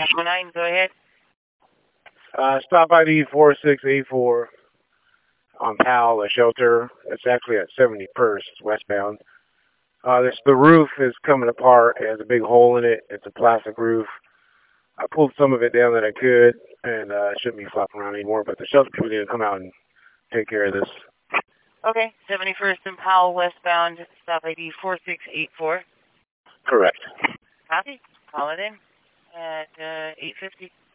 9, go ahead. Stop ID 4684 on Powell, a shelter. It's actually at 71st, westbound. The roof is coming apart. It has a big hole in it. It's a plastic roof. I pulled some of it down that I could, and it shouldn't be flopping around anymore, but the shelter people need to come out and take care of this. Okay, 71st and Powell, westbound, stop ID 4684. Correct. Copy. Call it in at 8:50.